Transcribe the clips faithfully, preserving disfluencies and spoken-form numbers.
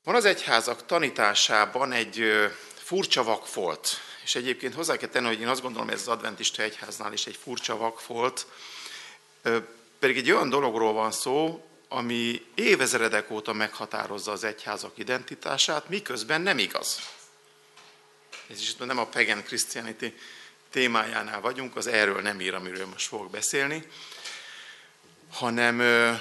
Van az egyházak tanításában egy furcsa vakfolt, és egyébként hozzá kell tenni, hogy én azt gondolom, hogy ez az adventista egyháznál is egy furcsa vakfolt, pedig egy olyan dologról van szó, ami évezredek óta meghatározza az egyházak identitását, miközben nem igaz. Ez is nem a Pagan Christianity témájánál vagyunk, az erről nem ír, amiről most fogok beszélni, hanem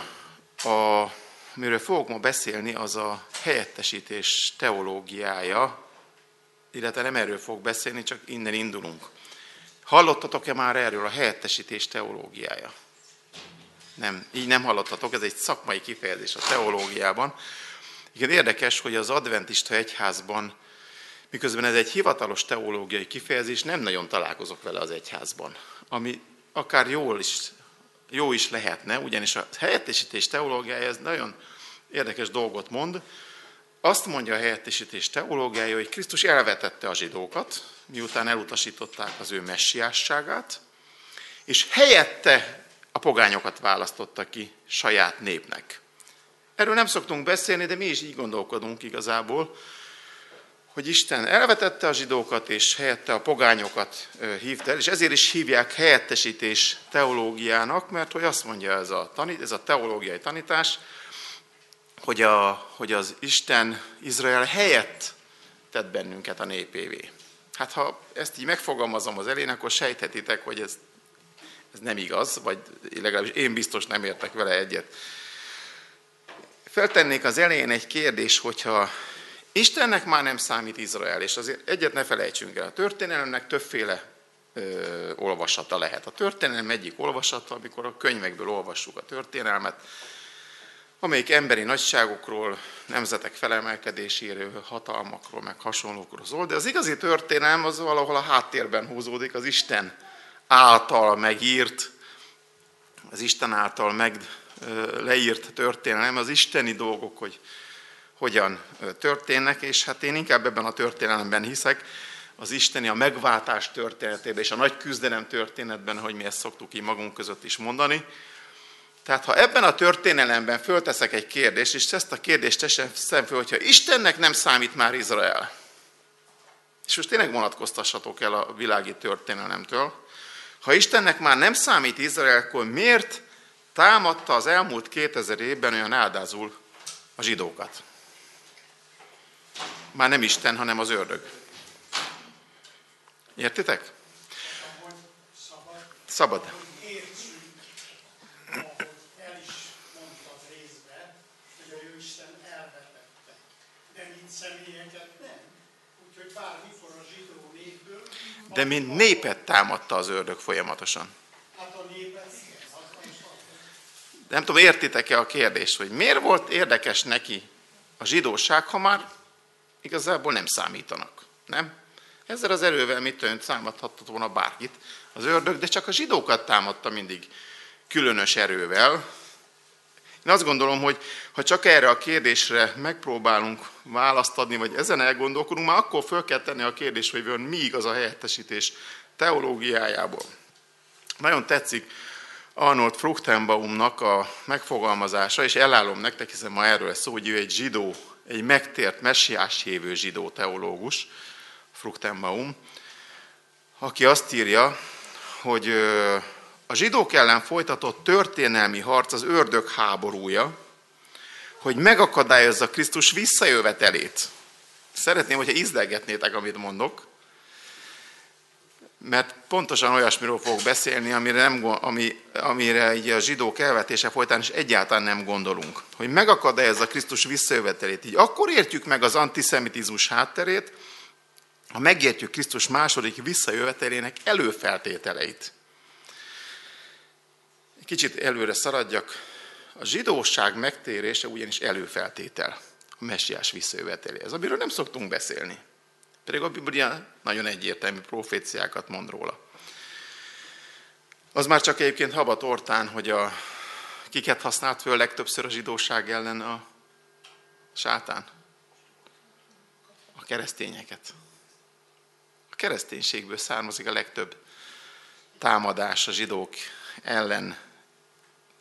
a, amiről fogok ma beszélni, az a helyettesítés teológiája, illetve nem erről fogok beszélni, csak innen indulunk. Hallottatok-e már erről a helyettesítés teológiája? Nem, így nem hallottatok, ez egy szakmai kifejezés a teológiában. Igen, érdekes, hogy az adventista egyházban, miközben ez egy hivatalos teológiai kifejezés, nem nagyon találkozok vele az egyházban, ami akár jól is, jó is lehetne, ugyanis a helyettesítés teológiája ez nagyon érdekes dolgot mond. Azt mondja a helyettesítés teológiája, hogy Krisztus elvetette a zsidókat, miután elutasították az ő messiásságát, és helyette a pogányokat választotta ki saját népnek. Erről nem szoktunk beszélni, de mi is így gondolkodunk igazából, hogy Isten elvetette a zsidókat, és helyette a pogányokat hívta el, és ezért is hívják helyettesítés teológiának, mert hogy azt mondja ez a, tanít, ez a teológiai tanítás, hogy, a, hogy az Isten Izrael helyett tett bennünket a népévé. Hát ha ezt így megfogalmazom az elején, akkor sejthetitek, hogy ez, ez nem igaz, vagy legalábbis én biztos nem értek vele egyet. Feltennék az elején egy kérdés, hogyha Istennek már nem számít Izrael, és azért egyet ne felejtsünk el, a történelemnek többféle ö, olvasata lehet. A történelem egyik olvasata, amikor a könyvekből olvassuk a történelmet, amelyik emberi nagyságokról, nemzetek felemelkedéséről, hatalmakról, meg hasonlókról szól, de az igazi történelem az valahol a háttérben húzódik, az Isten által megírt, az Isten által meg leírt történelem, az isteni dolgok, hogy hogyan történnek, és hát én inkább ebben a történelemben hiszek, az isteni, a megváltás történetében és a nagy küzdelem történetben, hogy mi ezt szoktuk így magunk között is mondani. Tehát ha ebben a történelemben fölteszek egy kérdést, és ezt a kérdést teszem föl, hogyha Istennek nem számít már Izrael, és most tényleg vonatkoztassatok el a világi történelemtől, ha Istennek már nem számít Izrael, akkor miért támadta az elmúlt kétezer évben olyan áldázul a zsidókat? Már nem Isten, hanem az ördög. Értitek? Szabad. Szabad. El is mondta az részben, hogy a jó Isten elvetette. De mint személyeket nem. Úgyhogy bármikor a zsidó népből... De mint népet támadta az ördög folyamatosan. Hát a népet igen. Nem tudom, értitek-e a kérdést, hogy miért volt érdekes neki a zsidóság, ha már igazából nem számítanak, nem? Ezzel az erővel mit tudom, számadhatott volna bárkit az ördög, de csak a zsidókat támadta mindig különös erővel. Én azt gondolom, hogy ha csak erre a kérdésre megpróbálunk választ adni, vagy ezen elgondolkodunk, már akkor föl kell tenni a kérdést, hogy mi igaz a helyettesítés teológiájából. Nagyon tetszik Arnold Fruchtenbaumnak a megfogalmazása, és elállom nektek, hiszen ma erről szó, hogy ő egy zsidó, egy megtért, messiás hívő zsidó teológus, Fruchtenbaum, aki azt írja, hogy a zsidók ellen folytatott történelmi harc az ördög háborúja, hogy megakadályozza Krisztus visszajövetelét. Szeretném, hogyha ízlelgetnétek, amit mondok, mert pontosan olyasmiről fogok beszélni, amire, nem, ami, amire így a zsidók elvetése folytán is egyáltalán nem gondolunk. Hogy megakadályozza Krisztus visszajövetelét. Így akkor értjük meg az antiszemitizmus hátterét, ha megértjük Krisztus második visszajövetelének előfeltételeit. Kicsit előre szaladjak. A zsidóság megtérése ugyanis előfeltétel a messiás visszajöveteléhez, amiről nem szoktunk beszélni. Pedig a Biblia nagyon egyértelmű proféciákat mond róla. Az már csak egyébként habat ortán, hogy a, kiket használt föl legtöbbször a zsidóság ellen a sátán? A keresztényeket. A kereszténységből származik a legtöbb támadás a zsidók ellen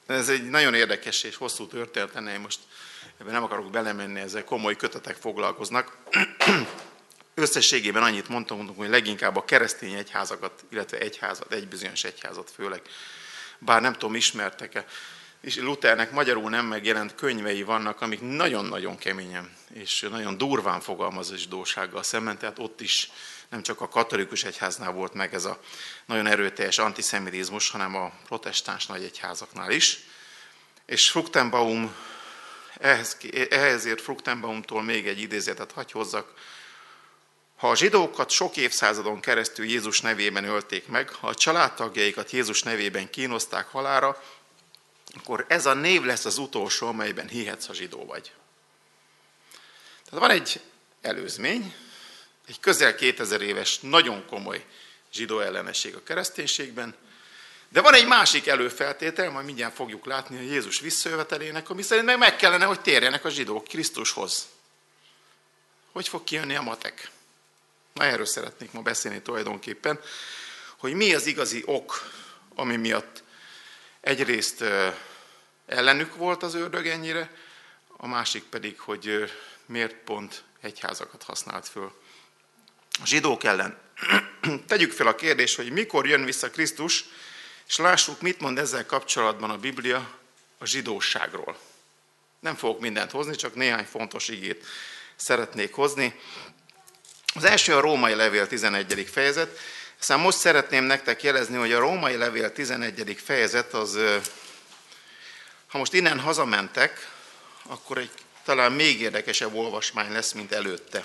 Ez egy nagyon érdekes és hosszú történet lenne, én most ebben nem akarok belemenni, ezzel komoly kötetek foglalkoznak. Összességében annyit mondtam, hogy leginkább a keresztény egyházakat, illetve egyházat, egy bizonyos egyházat főleg, bár nem tudom, ismertek-e, és Luthernek magyarul nem megjelent könyvei vannak, amik nagyon-nagyon keményen és nagyon durván fogalmaz a zsidósággal szemben, tehát ott is nem csak a katolikus egyháznál volt meg ez a nagyon erőteljes antiszemitizmus, hanem a protestáns nagy egyházaknál is. És Fruchtenbaum, ehhez, ehhezért Fruchtenbaumtól még egy idézetet hagy hozzak. Ha a zsidókat sok évszázadon keresztül Jézus nevében ölték meg, ha a családtagjaikat Jézus nevében kínozták halálra, akkor ez a név lesz az utolsó, amelyben hihetsz, ha zsidó vagy. Tehát van egy előzmény, egy közel kétezer éves, nagyon komoly zsidó ellenesség a kereszténységben, de van egy másik előfeltétel, majd mindjárt fogjuk látni a Jézus visszajövetelének, ami szerint meg, meg kellene, hogy térjenek a zsidók Krisztushoz. Hogy fog kijönni a matek? Na, erről szeretnék ma beszélni tulajdonképpen, hogy mi az igazi ok, ami miatt egyrészt ellenük volt az ördög ennyire, a másik pedig, hogy miért pont egyházakat használt föl a zsidók ellen. Tegyük fel a kérdést, hogy mikor jön vissza Krisztus, és lássuk, mit mond ezzel kapcsolatban a Biblia a zsidóságról. Nem fogok mindent hozni, csak néhány fontos igét szeretnék hozni. Az első a Római Levél tizenegyedik fejezet. Aztán most szeretném nektek jelezni, hogy a Római Levél tizenegyedik fejezet az, ha most innen hazamentek, akkor egy talán még érdekesebb olvasmány lesz, mint előtte.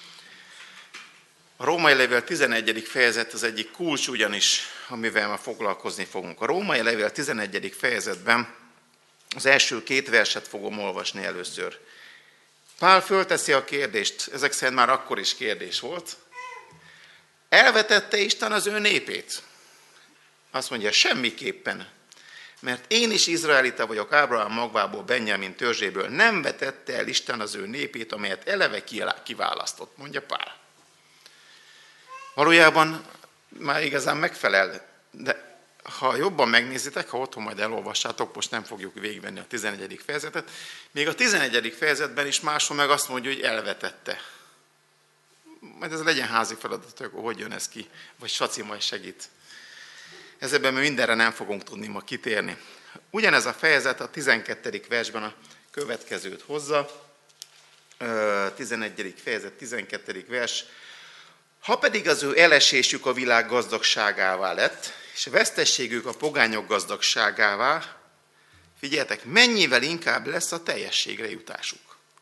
A Római Levél tizenegyedik fejezet az egyik kulcs ugyanis, amivel ma foglalkozni fogunk. A Római Levél tizenegyedik fejezetben az első két verset fogom olvasni először. Pál fölteszi a kérdést, ezek szerint már akkor is kérdés volt. Elvetette Isten az ő népét? Azt mondja, semmiképpen. Mert én is izraelita vagyok, Ábrahám magvából, Benjamin törzséből. Nem vetette el Isten az ő népét, amelyet eleve kiválasztott, mondja Pál. Valójában már igazán megfelel, de ha jobban megnézitek, ha otthon majd elolvassátok, most nem fogjuk végigvenni a tizenegyedik fejezetet, még a tizenegyedik fejezetben is máshol meg azt mondja, hogy elvetette. Majd ez legyen házi feladat, hogy hogy jön ez ki, vagy Saci majd segít. Ezzel mindenre nem fogunk tudni ma kitérni. Ugyanez a fejezet a tizenkettedik versben a következőt hozza. tizenegyedik fejezet, tizenkettedik vers. Ha pedig az ő elesésük a világ gazdagságává lett, és a vesztességük a pogányok gazdagságává, figyeljetek, mennyivel inkább lesz a teljességre jutásuk.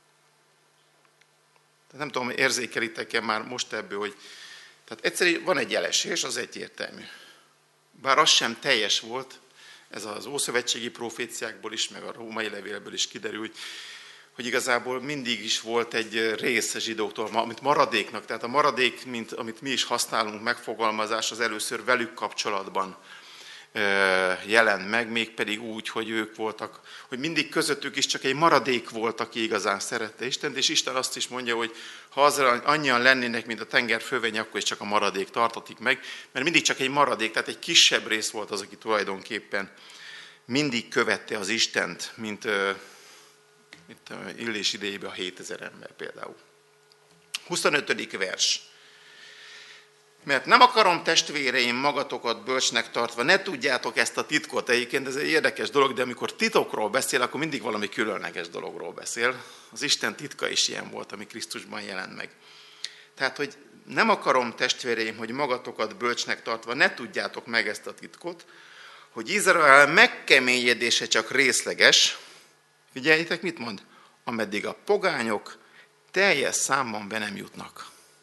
Tehát nem tudom, érzékelitek-e már most ebből, hogy tehát egyszerűen van egy elesés, az egyértelmű. Bár az sem teljes volt, ez az ószövetségi proféciákból is, meg a Római Levélből is kiderült, hogy igazából mindig is volt egy rész a zsidóktól, amit maradéknak, tehát a maradék, mint amit mi is használunk, megfogalmazás az először velük kapcsolatban jelent meg, mégpedig úgy, hogy ők voltak, hogy mindig közöttük is csak egy maradék volt, aki igazán szerette Istent, és Isten azt is mondja, hogy ha azra annyian lennének, mint a tenger fölvény, akkor is csak a maradék tartatik meg, mert mindig csak egy maradék, tehát egy kisebb rész volt az, aki tulajdonképpen mindig követte az Istent, mint itt Illés idejében a hétezer ember például. huszonötödik vers. Mert nem akarom, testvéreim, magatokat bölcsnek tartva, ne tudjátok ezt a titkot. Egyébként ez egy érdekes dolog, de amikor titokról beszél, akkor mindig valami különleges dologról beszél. Az Isten titka is ilyen volt, ami Krisztusban jelent meg. Tehát, hogy nem akarom, testvéreim, hogy magatokat bölcsnek tartva, ne tudjátok meg ezt a titkot, hogy Izrael megkeményedése csak részleges. Figyeljétek, mit mond? Ameddig a pogányok teljes számban be nem jutnak.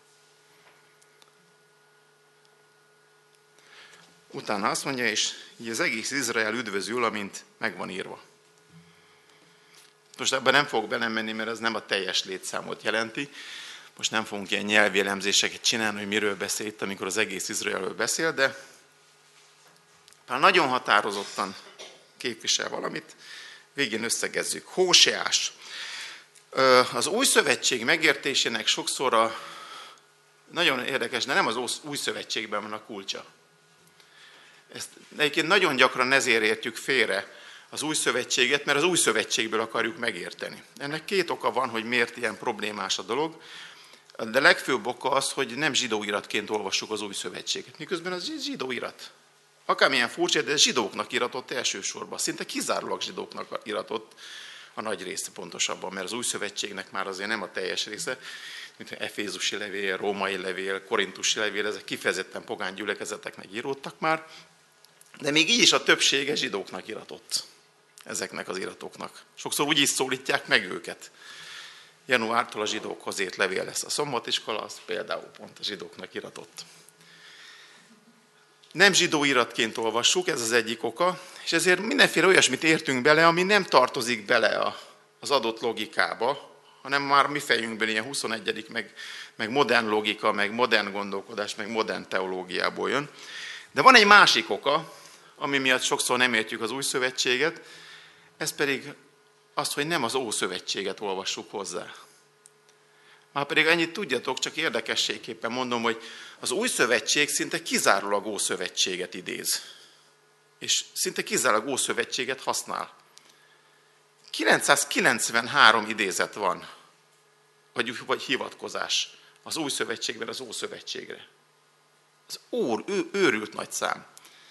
Utána azt mondja, és így az egész Izrael üdvözül, amint meg van írva. Most ebben nem fogok belemenni, mert ez nem a teljes létszámot jelenti. Most nem fogunk ilyen nyelvi elemzéseket csinálni, hogy miről beszél itt, amikor az egész Izraelről beszél, de már nagyon határozottan képvisel valamit. Végén összegezzük. Hóseás. Az új szövetség megértésének sokszor a, nagyon érdekes, de nem az új szövetségben van a kulcsa. Ezt egyébként nagyon gyakran ezért értjük félre az új szövetséget, mert az új szövetségből akarjuk megérteni. Ennek két oka van, hogy miért ilyen problémás a dolog, de legfőbb oka az, hogy nem zsidó iratként olvassuk az új szövetséget, miközben az zsidó irat. Akármilyen furcsa, de zsidóknak iratott elsősorban, szinte kizárólag zsidóknak iratott a nagy része pontosabban, mert az új szövetségnek már azért nem a teljes része, mint Efézusi levél, Római levél, Korintusi levél, ezek kifejezetten pogány gyülekezeteknek íródtak már, de még így is a többsége zsidóknak iratott, ezeknek az iratoknak. Sokszor úgy is szólítják meg őket. Januártól a zsidókhoz ért levél lesz a Szombatiskola, az például pont a zsidóknak iratott. Nem zsidó iratként olvassuk, ez az egyik oka, és ezért mindenféle olyasmit értünk bele, ami nem tartozik bele az adott logikába, hanem már mi fejünkben ilyen huszonegyedik meg, meg modern logika, meg modern gondolkodás, meg modern teológiából jön. De van egy másik oka, ami miatt sokszor nem értjük az új szövetséget, ez pedig az, hogy nem az Ószövetséget olvassuk hozzá. Már pedig ennyit tudjatok, csak érdekességképpen mondom, hogy az új szövetség szinte kizárólag Ószövetséget idéz. És szinte kizárólag Ószövetséget használ. kilencszázkilencvenhárom idézet van, vagy, vagy hivatkozás az új szövetségben az Ószövetségre. Az ór, ő, őrült nagy szám.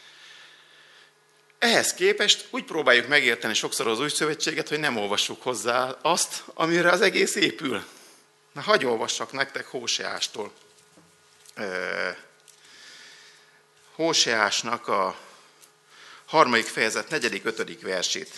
Ehhez képest úgy próbáljuk megérteni sokszor az új szövetséget, hogy nem olvassuk hozzá azt, amire az egész épül. Na, hagyj olvassak nektek Hóseástól. Hóseásnak a harmadik fejezet, negyedik, ötödik versét.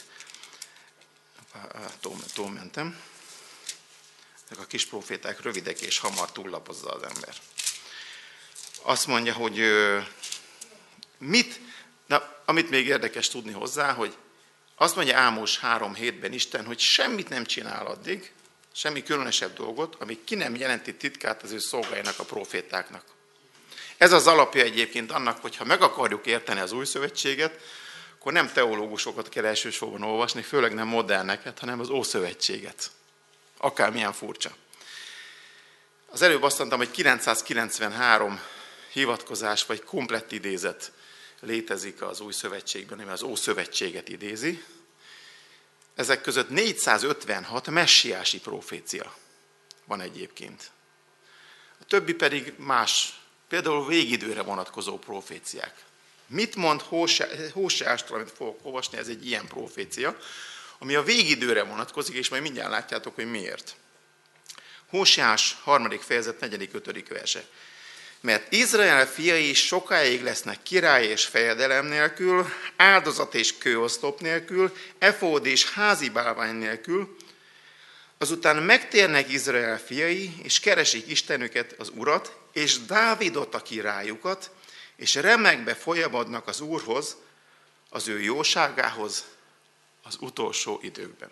Túl mentem. Ezek a kis proféták rövidek és hamar túllapozza az ember. Azt mondja, hogy mit, na, amit még érdekes tudni hozzá, hogy azt mondja Ámos három hétben Isten, hogy semmit nem csinál addig, semmi különösebb dolgot, amíg ki nem jelenti titkát az ő szolgáinak, a profétáknak. Ez az alapja egyébként annak, hogyha meg akarjuk érteni az új szövetséget, akkor nem teológusokat kell elsősorban olvasni, főleg nem moderneket, hanem az Ószövetséget. Akármilyen furcsa. Az előbb azt mondtam, hogy kilencszázkilencvenhárom hivatkozás vagy komplett idézet létezik az új szövetségben, ami az Ószövetséget idézi. Ezek között négyszázötvenhat messiási profécia van egyébként. A többi pedig más, például végidőre vonatkozó proféciák. Mit mond Hóseástól, amit fogok olvasni, ez egy ilyen profécia, ami a végidőre vonatkozik, és majd mindjárt látjátok, hogy miért. Hóseás harmadik fejezet, negyedik, ötödik verse. Mert Izrael fiai sokáig lesznek király és fejedelem nélkül, áldozat és kőoszlop nélkül, efód és házi bálvány nélkül, azután megtérnek Izrael fiai, és keresik Istenüket, az Urat, és Dávidot a királyukat, és remegbe folyamodnak az Úrhoz, az ő jóságához az utolsó időkben.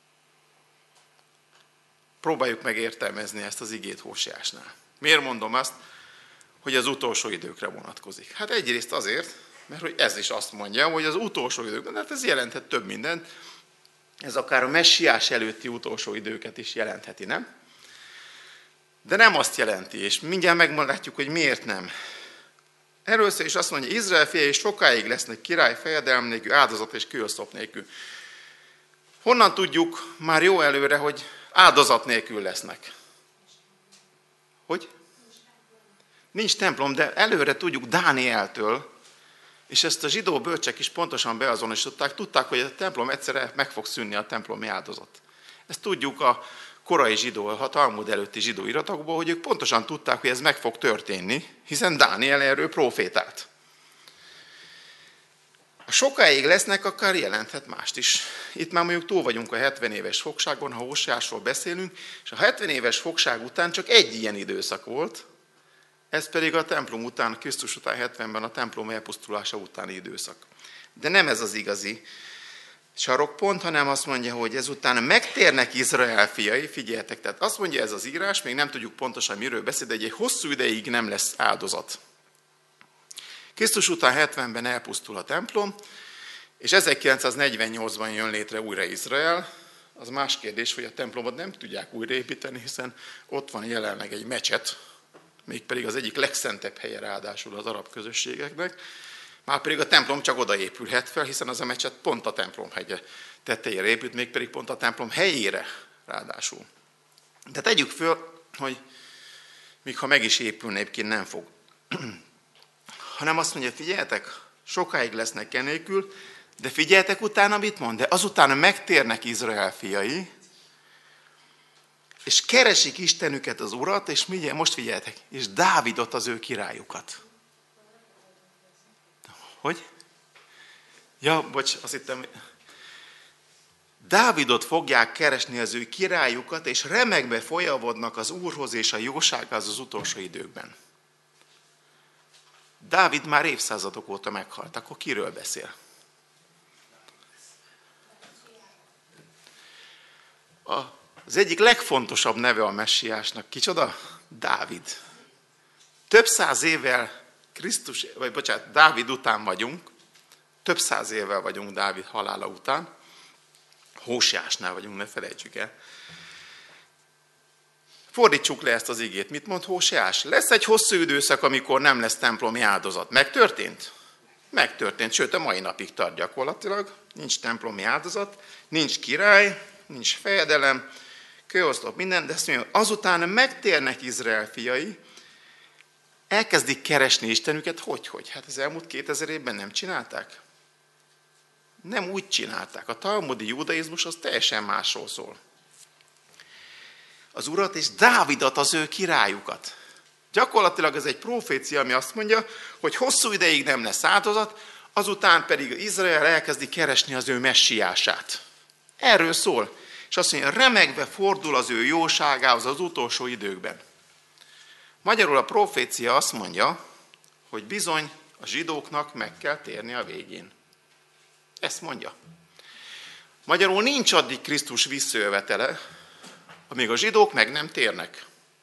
Próbáljuk meg értelmezni ezt az igét Hóseásnál. Miért mondom azt, hogy az utolsó időkre vonatkozik? Hát egyrészt azért, mert hogy ez is azt mondja, hogy az utolsó időkben, hát ez jelenthet több mindent, ez akár a messiás előtti utolsó időket is jelentheti, nem? De nem azt jelenti, és mindjárt meglátjuk, hogy miért nem. Először is azt mondja, Izrael fiai sokáig lesznek király, fejedelem nélkül, áldozat és kőoszlop nélkül. Honnan tudjuk már jó előre, hogy áldozat nélkül lesznek? Hogy? Nincs templom, de előre tudjuk Dánieltől, és ezt a zsidó bölcsek is pontosan beazonosították, tudták, hogy a templom egyszerre meg fog szűnni, a templomi áldozat. Ezt tudjuk a korai zsidó, a Talmud előtti zsidó iratokból, hogy ők pontosan tudták, hogy ez meg fog történni, hiszen Dániel erről profétált. Ha sokáig lesznek, akár jelenthet mást is. Itt már mondjuk túl vagyunk a hetven éves fogságon, ha Hóseásról beszélünk, és a hetven éves fogság után csak egy ilyen időszak volt, ez pedig a templom után, Krisztus után hetvenben a templom elpusztulása utáni időszak. De nem ez az igazi sarokpont, hanem azt mondja, hogy ezután megtérnek Izrael fiai, figyeljetek, tehát azt mondja ez az írás, még nem tudjuk pontosan miről beszél, de egy hosszú ideig nem lesz áldozat. Krisztus után hetvenben elpusztul a templom, és ezerkilencszáznegyvennyolcban jön létre újra Izrael. Az más kérdés, hogy a templomot nem tudják újraépíteni, hiszen ott van jelenleg egy mecset, mégpedig az egyik legszentebb helye ráadásul az arab közösségeknek, Márpedig a templom csak oda épülhet fel, hiszen az a mecset pont a templom hegye tetejére épült, mégpedig pont a templom helyére ráadásul. De tegyük föl, hogy még ha meg is épülne, egyébként nem fog. Hanem azt mondja, figyeljetek, sokáig lesznek enélkül, de figyeljetek utána, mit mond? De azután megtérnek Izrael fiai, és keresik Istenüket, az Urat, és most figyeljetek, és Dávidot, az ő királyukat. Hogy? Ja, bocs, azt hittem, Dávidot fogják keresni, az ő királyukat, és remegve folyavodnak az Úrhoz és a jósághoz az utolsó időkben. Dávid már évszázadok óta meghalt, akkor kiről beszél? Az egyik legfontosabb neve a messiásnak kicsoda? Dávid. Több száz évvel Krisztus, vagy bocsánat, Dávid után vagyunk, több száz évvel vagyunk Dávid halála után, Hóseásnál vagyunk, ne felejtsük el. Fordítsuk le ezt az igét. Mit mond Hóseás? Lesz egy hosszú időszak, amikor nem lesz templomi áldozat. Megtörtént? Megtörtént, sőt a mai napig tart gyakorlatilag. Nincs templomi áldozat, nincs király, nincs fejedelem, kőoszlop, minden, de ezt mondja, azután megtérnek Izrael fiai, elkezdik keresni Istenüket, hogy-hogy? Hát az elmúlt kétezer évben nem csinálták? Nem úgy csinálták. A talmudi judaizmus az teljesen másról szól. Az Urat és Dávidot, az ő királyukat. Gyakorlatilag ez egy profécia, ami azt mondja, hogy hosszú ideig nem lesz áldozat, azután pedig Izrael elkezdi keresni az ő messiását. Erről szól. És azt mondja, remegve fordul az ő jóságához az utolsó időkben. Magyarul a profécia azt mondja, hogy bizony a zsidóknak meg kell térni a végén. Ezt mondja. Magyarul nincs addig Krisztus visszajövetele, amíg a zsidók meg nem térnek.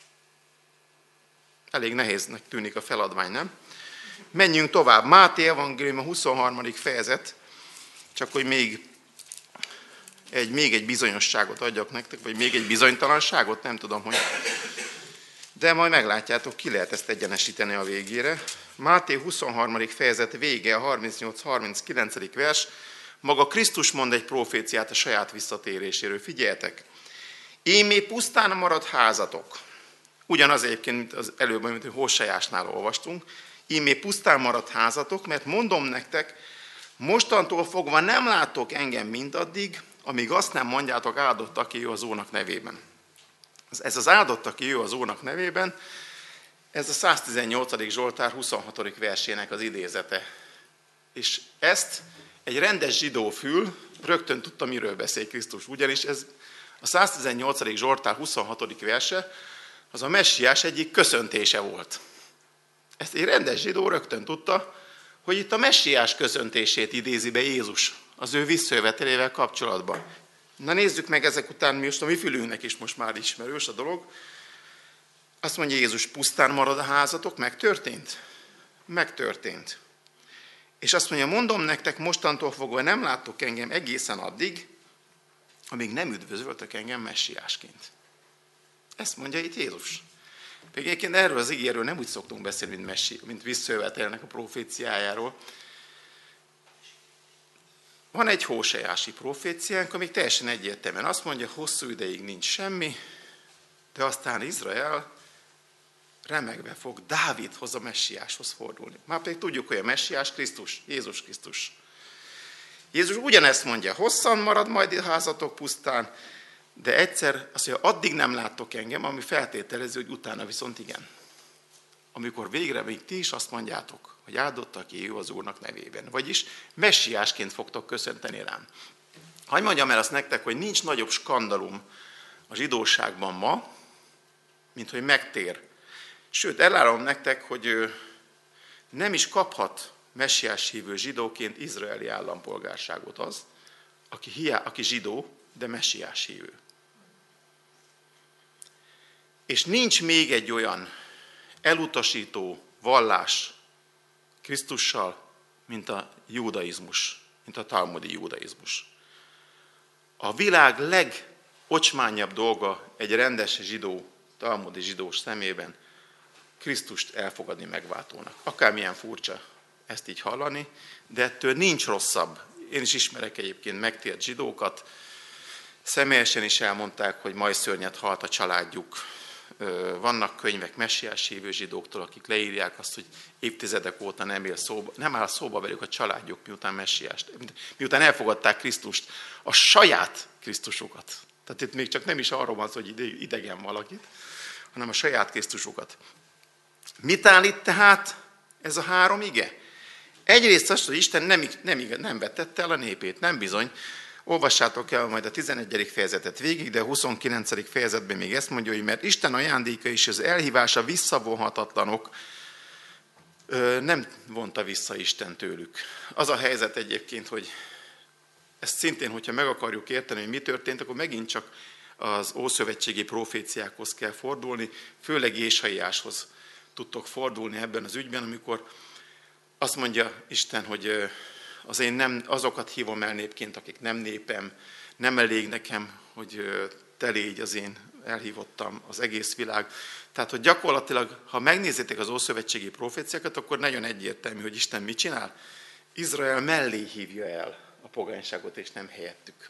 Elég nehéznek tűnik a feladvány, nem? Menjünk tovább. Máté evangélium a huszonharmadik fejezet, csak hogy még egy, még egy bizonyosságot adjak nektek, vagy még egy bizonytalanságot, nem tudom, hogy... De majd meglátjátok, ki lehet ezt egyenesíteni a végére. Máté huszonharmadik fejezet vége, a harmincnyolc harminckilenc vers. Maga Krisztus mond egy proféciát a saját visszatéréséről. Figyeljetek! Ímé pusztán marad házatok. Ugyanaz egyébként, mint az előbb, amit Hóseásnál olvastunk. Ímé pusztán marad házatok, mert mondom nektek, mostantól fogva nem látok engem mindaddig, amíg azt nem mondjátok, áldott, aki ő az Úrnak nevében. Ez az áldott, aki ő az Úrnak nevében, ez a száztizennyolcadik Zsoltár huszonhatodik versének az idézete. És ezt egy rendes zsidó fül rögtön tudta, miről beszél Krisztus. Ugyanis ez a száztizennyolcadik Zsoltár huszonhatodik verse, az a messiás egyik köszöntése volt. Ezt egy rendes zsidó rögtön tudta, hogy itt a messiás köszöntését idézi be Jézus az ő visszajövetelével kapcsolatban. Na nézzük meg ezek után, most a mi fülünknek is most már ismerős a dolog. Azt mondja Jézus, pusztán marad a házatok, megtörtént? Megtörtént. És azt mondja, mondom nektek, mostantól fogva nem láttok engem egészen addig, amíg nem üdvözöltök engem messiásként. Ezt mondja itt Jézus. Pedig egyébként erről az ígéről nem úgy szoktunk beszélni, mint, messi, mint visszajövetelnek a proféciájáról. Van egy hóseási proféciánk, ami teljesen egyértelműen azt mondja, hosszú ideig nincs semmi, de aztán Izrael remegve fog Dávidhoz, a messiáshoz fordulni. Már pedig tudjuk, hogy a messiás Krisztus, Jézus Krisztus. Jézus ugyanezt mondja, hosszan marad majd a házatok pusztán, de egyszer azt mondja, addig nem láttok engem, ami feltételező, hogy utána viszont igen. Amikor végre még ti is azt mondjátok, hogy áldott, aki ő az Úrnak nevében. Vagyis messiásként fogtok köszönteni rám. Hadd mondjam el azt nektek, hogy nincs nagyobb skandalum a zsidóságban ma, mint hogy megtér. Sőt, elárulom nektek, hogy nem is kaphat messiás hívő zsidóként izraeli állampolgárságot az, aki, hiá, aki zsidó, de messiás hívő. És nincs még egy olyan elutasító vallás Krisztussal, mint a judaizmus, mint a talmudi judaizmus. A világ legocsmányabb dolga egy rendes zsidó, talmudi zsidós szemében Krisztust elfogadni megváltónak. Akármilyen furcsa ezt így hallani, de ettől nincs rosszabb. Én is ismerek egyébként megtért zsidókat, személyesen is elmondták, hogy majszörnyet halt a családjuk. Vannak könyvek messiás hívő zsidóktól, akik leírják azt, hogy évtizedek óta nem, él szóba, nem áll szóba velük a családjuk, miután messiást, miután elfogadták Krisztust, a saját Krisztusukat. Tehát itt még csak nem is arról van szó, hogy idegen valakit, hanem a saját Krisztusukat. Mit állít tehát ez a három ige? Egyrészt azt, hogy Isten nem, nem, nem vetette el a népét, nem bizony. Olvassátok el majd a tizenegyedik fejezetet végig, de a huszonkilencedik fejezetben még ezt mondja, hogy mert Isten ajándéka és az elhívása visszavonhatatlanok, nem vonta vissza Isten tőlük. Az a helyzet egyébként, hogy ezt szintén, hogyha meg akarjuk érteni, hogy mi történt, akkor megint csak az ószövetségi proféciákhoz kell fordulni, főleg Ésaiáshoz tudtok fordulni ebben az ügyben, amikor azt mondja Isten, hogy az én nem, azokat hívom el népként, akik nem népem, nem elég nekem, hogy te légy az én elhívottam, az egész világ. Tehát, hogy gyakorlatilag, ha megnézitek az ószövetségi proféciákat, akkor nagyon egyértelmű, hogy Isten mit csinál. Izrael mellé hívja el a pogányságot, és nem helyettük.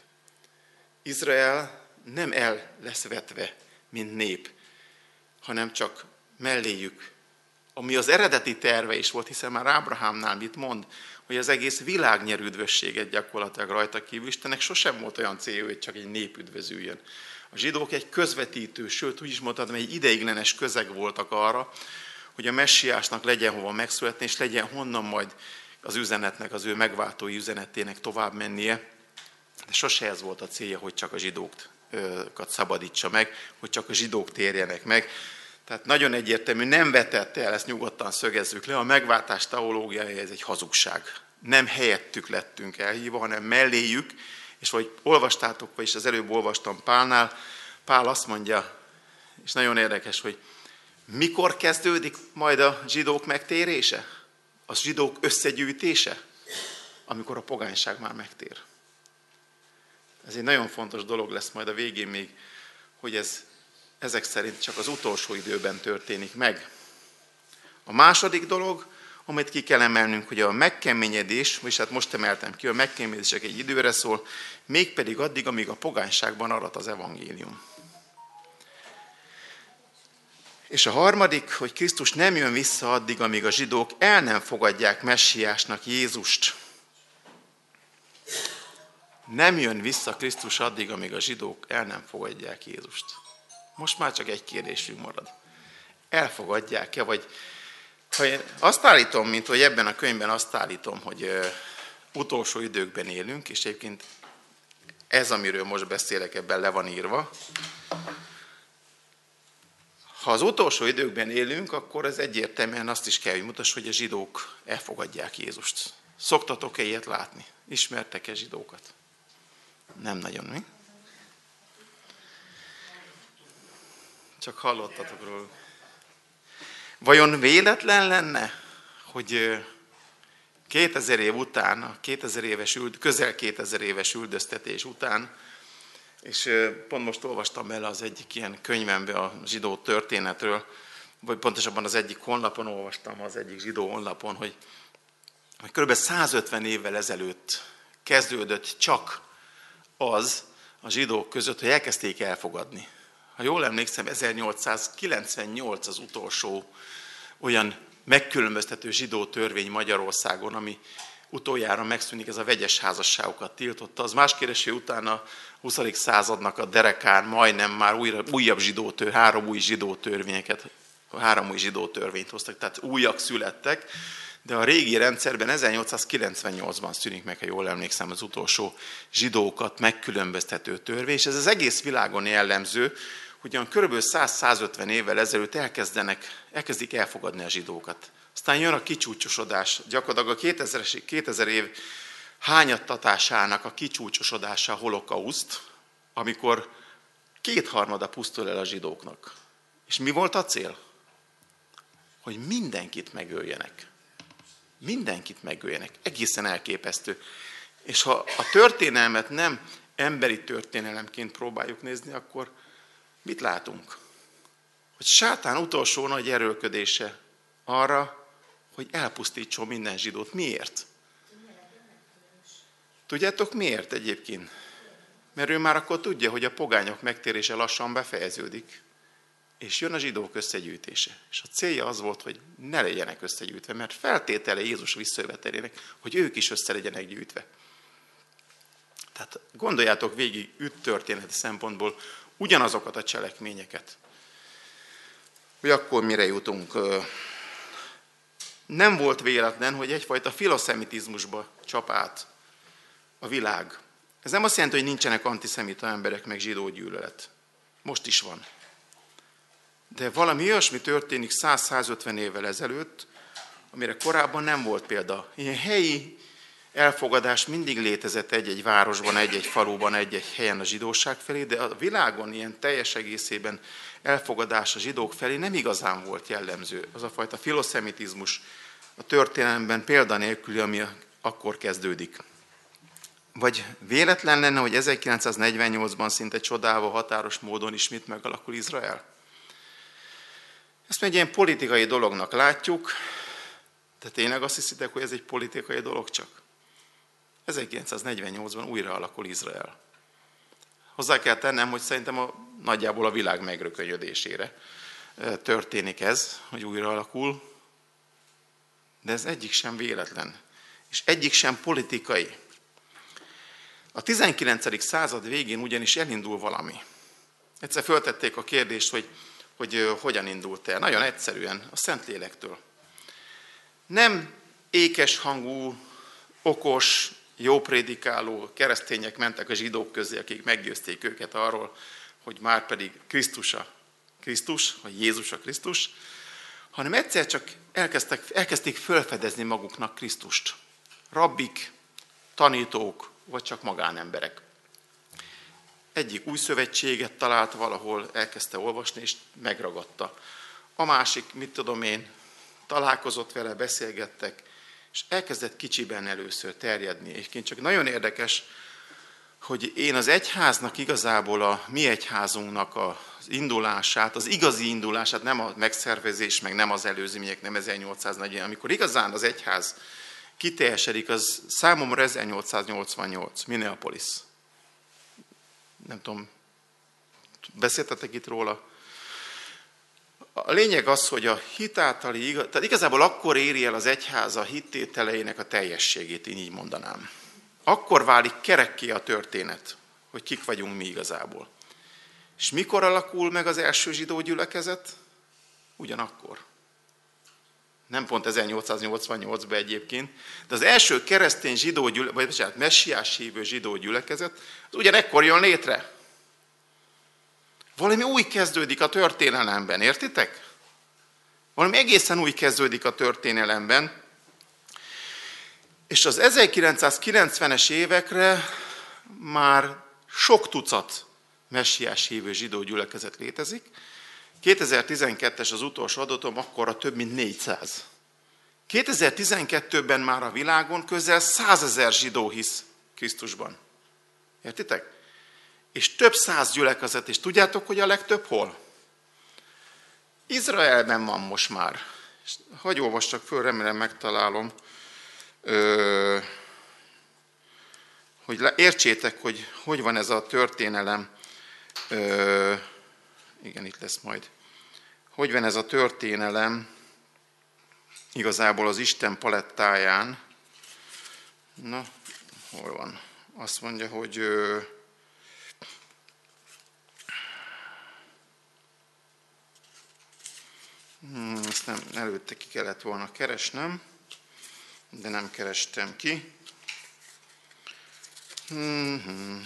Izrael nem el lesz vetve, mint nép, hanem csak melléjük, ami az eredeti terve is volt, hiszen már Ábrahámnál mit mond, hogy az egész világ nyer üdvösséget gyakorlatilag rajta kívül. Istennek sosem volt olyan célja, hogy csak egy nép üdvözüljön. A zsidók egy közvetítő, sőt úgy is mondhatom, egy ideiglenes közeg voltak arra, hogy a messiásnak legyen hova megszületni, és legyen honnan majd az üzenetnek, az ő megváltói üzenetének tovább mennie. De sose ez volt a célja, hogy csak a zsidókat szabadítsa meg, hogy csak a zsidók térjenek meg. Tehát nagyon egyértelmű, nem vetette el, ezt nyugodtan szögezzük le, a megváltás teológiája ez egy hazugság. Nem helyettük lettünk elhívva, hanem melléjük, és vagy olvastátok, vagyis az előbb olvastam Pálnál, Pál azt mondja, és nagyon érdekes, hogy mikor kezdődik majd a zsidók megtérése? A zsidók összegyűjtése? Amikor a pogányság már megtér. Ez egy nagyon fontos dolog lesz majd a végén még, hogy ez ezek szerint csak az utolsó időben történik meg. A második dolog, amit ki kell emelnünk, hogy a megkeményedés, és hát most emeltem ki, a megkeményedés csak egy időre szól, mégpedig addig, amíg a pogányságban arat az evangélium. És a harmadik, hogy Krisztus nem jön vissza addig, amíg a zsidók el nem fogadják messiásnak Jézust. Nem jön vissza Krisztus addig, amíg a zsidók el nem fogadják Jézust. Most már csak egy kérdésünk marad. Elfogadják-e, vagy ha én azt állítom, mint hogy ebben a könyvben azt állítom, hogy uh, utolsó időkben élünk, és egyébként ez, amiről most beszélek, ebben le van írva. Ha az utolsó időkben élünk, akkor ez egyértelműen azt is kell, hogy mutass, hogy a zsidók elfogadják Jézust. Szoktatok-e ilyet látni? Ismertek-e zsidókat? Nem nagyon, mi? Csak hallottatok róla. Vajon véletlen lenne, hogy kétezer év után, a kétezer éves, közel kétezer éves üldöztetés után, és pont most olvastam bele az egyik ilyen könyvembe a zsidó történetről, vagy pontosabban az egyik honlapon olvastam, az egyik zsidó honlapon, hogy, hogy kb. százötven évvel ezelőtt kezdődött csak az a zsidók között, hogy elkezdték elfogadni. Ha jól emlékszem, ezernyolcszázkilencvennyolc az utolsó olyan megkülönböztető zsidó törvény Magyarországon, ami utoljára megszűnik, ez a vegyes házasságokat tiltotta. Az más kérdés, hogy utána a huszadik századnak a derekán majdnem már újra, újabb zsidó tör, három új zsidó törvényeket, három új zsidó törvényt hoztak, tehát újak születtek, de a régi rendszerben ezernyolcszázkilencvennyolcban szűnik meg, ha jól emlékszem, az utolsó zsidókat megkülönböztető törvény, és ez az egész világon jellemző, hogy kb. száz-százötven évvel ezelőtt elkezdenek, elkezdik elfogadni a zsidókat. Aztán jön a kicsúcsosodás, gyakorlatilag a kétezer, kétezer év hányattatásának a kicsúcsosodása a holokauszt, amikor kétharmada pusztul el a zsidóknak. És mi volt a cél? Hogy mindenkit megöljenek. Mindenkit megöljenek. Egészen elképesztő. És ha a történelmet nem emberi történelemként próbáljuk nézni, akkor mit látunk? Hogy sátán utolsó nagy erőlködése arra, hogy elpusztítson minden zsidót. Miért? Tudjátok miért egyébként? Mert ő már akkor tudja, hogy a pogányok megtérése lassan befejeződik, és jön a zsidók összegyűjtése. És a célja az volt, hogy ne legyenek összegyűjtve, mert feltétele Jézus visszajövetelének, hogy ők is össze legyenek gyűjtve. Tehát gondoljátok végig üttörténeti szempontból ugyanazokat a cselekményeket. Hogy akkor mire jutunk? Nem volt véletlen, hogy egyfajta filoszemitizmusba csap át a világ. Ez nem azt jelenti, hogy nincsenek antiszemita emberek, meg zsidó gyűlölet. Most is van. De valami olyasmi történik száz-százötven évvel ezelőtt, amire korábban nem volt példa. Ilyen helyi elfogadás mindig létezett egy-egy városban, egy-egy faluban, egy-egy helyen a zsidóság felé, de a világon ilyen teljes egészében elfogadás a zsidók felé nem igazán volt jellemző. Az a fajta filoszemitizmus a történelemben példanélküli, ami akkor kezdődik. Vagy véletlen lenne, hogy ezerkilencszáznegyvennyolcban szinte csodálva határos módon ismét megalakul Izrael? Ezt egy ilyen politikai dolognak látjuk, de tényleg azt hiszitek, hogy ez egy politikai dolog csak? ezerkilencszáznegyvennyolcban újra alakul Izrael. Hozzá kell tennem, hogy szerintem a, nagyjából a világ megrökönyödésére történik ez, hogy újra alakul, de ez egyik sem véletlen, és egyik sem politikai. A tizenkilencedik század végén ugyanis elindul valami. Egyszer föltették a kérdést, hogy, hogy hogyan indult el. Nagyon egyszerűen, a Szentlélektől. Nem ékes hangú, okos, jó prédikáló keresztények mentek a zsidók közé, akik meggyőzték őket arról, hogy már pedig Krisztus a Krisztus, vagy Jézus a Krisztus, hanem egyszer csak elkezdtek, elkezdték felfedezni maguknak Krisztust. Rabbik, tanítók, vagy csak magánemberek. Egyik új szövetséget talált valahol, elkezdte olvasni, és megragadta. A másik, mit tudom én, találkozott vele, beszélgettek, és elkezdett kicsiben először terjedni. Egyébként csak nagyon érdekes, hogy én az egyháznak igazából a mi egyházunknak az indulását, az igazi indulását, nem a megszervezés, meg nem az előzmények, nem ezernyolcszáznegyven, amikor igazán az egyház kiteljesedik, az számomra ezernyolcszáznyolcvannyolc, Minneapolis. Nem tudom, beszéltetek itt róla? A lényeg az, hogy a hitáltali, tehát igazából akkor éri el az egyház a hittételeinek a teljességét, én így mondanám. Akkor válik kerekké a történet, hogy kik vagyunk mi igazából. És mikor alakul meg az első zsidó gyülekezet? Ugyanakkor. Nem pont ezernyolcszáznyolcvannyolcban egyébként, de az első keresztény zsidó gyülekezet, vagy bocsánat, messiás hívő zsidó gyülekezet, az ugyanekkor jön létre. Valami új kezdődik a történelemben, értitek? Valami egészen új kezdődik a történelemben, és az ezerkilencszázkilencvenes évekre már sok tucat messiás hívő zsidó gyülekezet létezik. kétezer-tizenkettes az utolsó adatom, akkorra több mint négyszáz. kétezer-tizenkettőben már a világon közel százezer zsidó hisz Krisztusban. Értitek? És több száz gyülekezet, és tudjátok, hogy a legtöbb hol? Izraelben van most már. És hagyj olvassak föl, remélem megtalálom, ö, hogy értsétek, hogy hogy van ez a történelem. Ö, igen, itt lesz majd. Hogy van ez a történelem igazából az Isten palettáján. Na, hol van? Azt mondja, hogy... Ö, Hmm, ezt nem, előtte ki kellett volna keresnem, de nem kerestem ki. Hmm-hmm.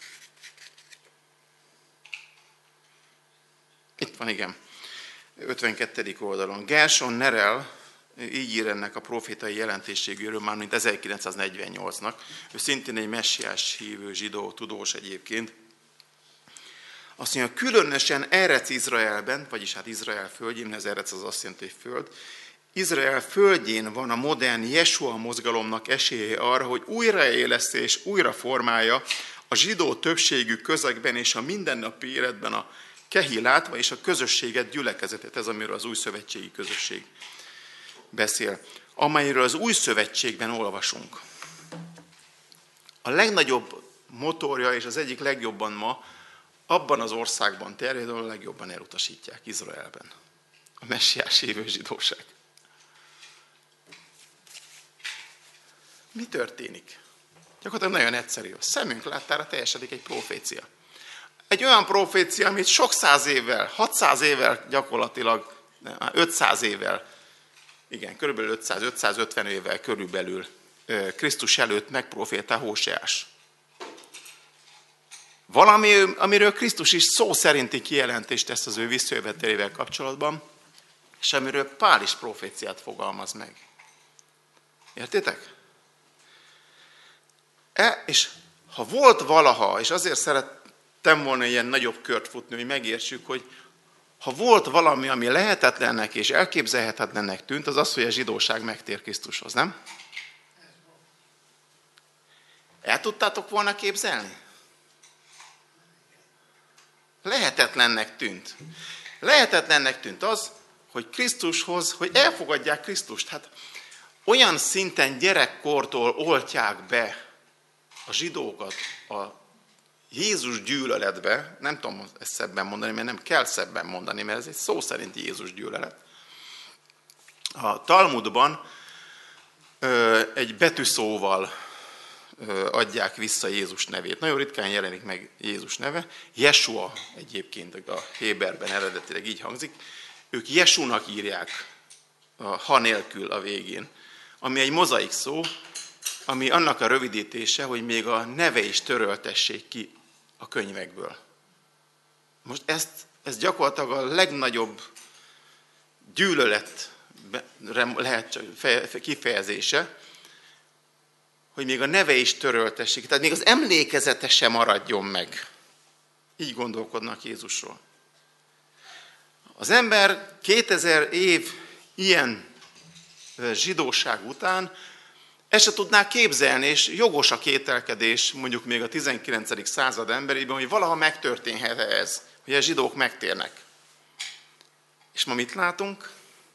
Itt van, igen. ötvenkettedik oldalon. Gerson Nerel, így ír ennek a profétai jelentésségéről már, mint ezerkilencszáznegyvennyolcnak. Ő szintén egy messiás hívő zsidó tudós egyébként. Azt mondja, különösen Erec Izraelben, vagyis hát Izrael földjén, ez Erec az azt jelenti, hogy föld, Izrael földjén van a modern Jesua mozgalomnak esélye arra, hogy újraéleszti és újra formálja a zsidó többségű közegben és a mindennapi életben a kehilát, vagyis a közösséget, gyülekezetet, ez amiről az új szövetségi közösség. beszél, amelyről az Új Szövetségben olvasunk. A legnagyobb motorja és az egyik legjobban ma abban az országban terjed, ahol legjobban elutasítják, Izraelben. A messiás hívő zsidóság. Mi történik? Gyakorlatilag nagyon egyszerű. A szemünk láttára teljesedik egy profécia. Egy olyan profécia, amit sok száz évvel, hatszáz évvel gyakorlatilag, ötszáz évvel, igen, körülbelül ötszáz-ötszázötven évvel körülbelül Krisztus előtt megprofétál Hóseás. Valami, amiről Krisztus is szó szerinti kijelentést tesz az ő visszajövetelével kapcsolatban, és amiről Pál is proféciát fogalmaz meg. Értitek? E, és ha volt valaha, és azért szerettem volna ilyen nagyobb kört futni, hogy megértsük, hogy ha volt valami, ami lehetetlennek és elképzelhetetlennek tűnt, az az, hogy a zsidóság megtér Krisztushoz, nem? El tudtátok volna képzelni? Lehetetlennek tűnt. Lehetetlennek tűnt az, hogy Krisztushoz, hogy elfogadják Krisztust. Hát olyan szinten gyerekkortól oltják be a zsidókat a Jézus gyűlöletbe, nem tudom ezt szebben mondani, mert nem kell szebben mondani, mert ez egy szó szerinti Jézus gyűlölet. A Talmudban ö, egy betűszóval ö, adják vissza Jézus nevét. Nagyon ritkán jelenik meg Jézus neve. Jesua egyébként a héberben eredetileg így hangzik. Ők Jesunak írják a ha nélkül a végén, ami egy mozaik szó, ami annak a rövidítése, hogy még a neve is töröltessék ki a könyvekből. Most ezt, ez gyakorlatilag a legnagyobb gyűlöletre lehet csak kifejezése, hogy még a neve is töröltessék, tehát még az emlékezete sem maradjon meg. Így gondolkodnak Jézusról. Az ember kétezer év ilyen zsidóság után ezt se tudná képzelni, és jogos a kételkedés, mondjuk még a tizenkilencedik század emberében, hogy valaha megtörténhet ez, hogy a zsidók megtérnek. És ma mit látunk?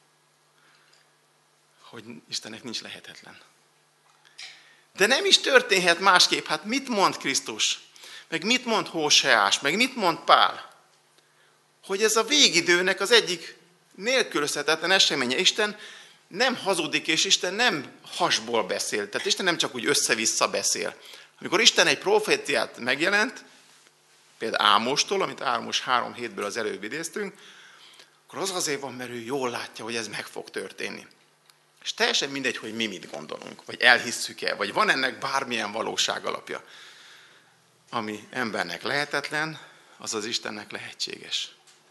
Hogy Istennek nincs lehetetlen. De nem is történhet másképp. Hát mit mond Krisztus? Meg mit mond Hóseás? Meg mit mond Pál? Hogy ez a végidőnek az egyik nélkülözhetetlen eseménye. Isten nem hazudik, és Isten nem hasból beszél. Tehát Isten nem csak úgy össze-vissza beszél. Amikor Isten egy proféciát megjelent, például Ámostól, amit Ámos három hétből az előbb idéztünk, akkor az azért van, mert ő jól látja, hogy ez meg fog történni. És teljesen mindegy, hogy mi mit gondolunk, vagy elhisszük-e, vagy van ennek bármilyen valóság alapja. Ami embernek lehetetlen, az az Istennek lehetséges.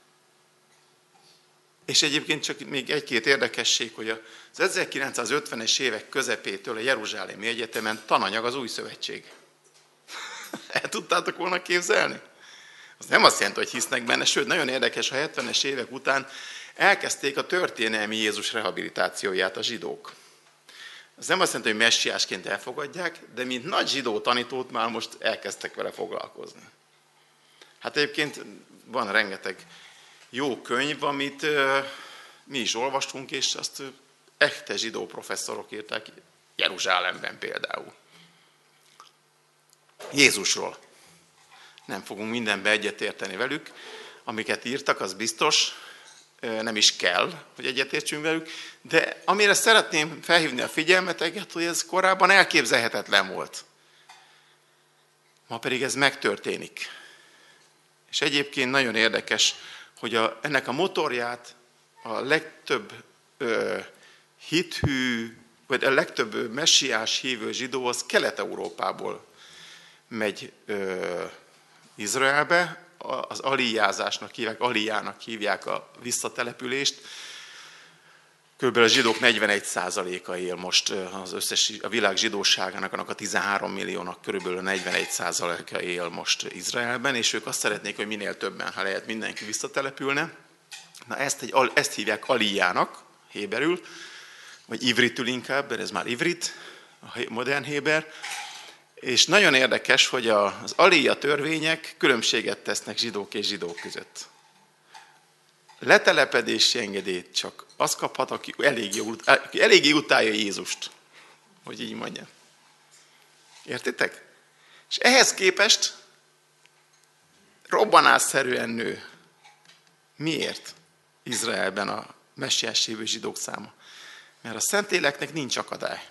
És egyébként csak még egy-két érdekesség, hogy az ezerkilencszázötvenes évek közepétől a Jeruzsálemi Egyetemen tananyag az Új Szövetség. El tudtátok volna képzelni? Az nem azt jelenti, hogy hisznek benne, sőt, nagyon érdekes, a hetvenes évek után elkezdték a történelmi Jézus rehabilitációját a zsidók. Ez nem azt jelenti, hogy messiásként elfogadják, de mint nagy zsidó tanítót már most elkezdtek vele foglalkozni. Hát egyébként van rengeteg jó könyv, amit uh, mi is olvastunk, és azt uh, echte zsidó professzorok írták, Jeruzsálemben például. Jézusról. Nem fogunk mindenbe egyetérteni velük. Amiket írtak, az biztos, nem is kell, hogy egyetértsünk velük, de amire szeretném felhívni a figyelmeteket, hogy ez korábban elképzelhetetlen volt. Ma pedig ez megtörténik. És egyébként nagyon érdekes, hogy a, ennek a motorját a legtöbb ö, hithű, vagy a legtöbb messiás hívő zsidó az Kelet-Európából megy ö, Izraelbe, az alíjázásnak hívják, alijának hívják a visszatelepülést. Körülbelül a zsidók negyvenegy százaléka él most az összes, a világ zsidóságának, annak a tizenhárom milliónak körülbelül negyvenegy százaléka él most Izraelben, és ők azt szeretnék, hogy minél többen, ha lehet, mindenki visszatelepülne. Na ezt, egy, ezt hívják alijának, héberül, vagy ivritül inkább, mert ez már ivrit, a modern héber. És nagyon érdekes, hogy az alíja törvények különbséget tesznek zsidók és zsidók között. letelepedési engedélyt csak az kaphat, aki eléggé, aki eléggé utálja Jézust. Hogy így mondjam. Értitek? És ehhez képest robbanásszerűen nő. Miért? Izraelben a messiás hívő zsidók száma. Mert a Szentléleknek nincs akadály.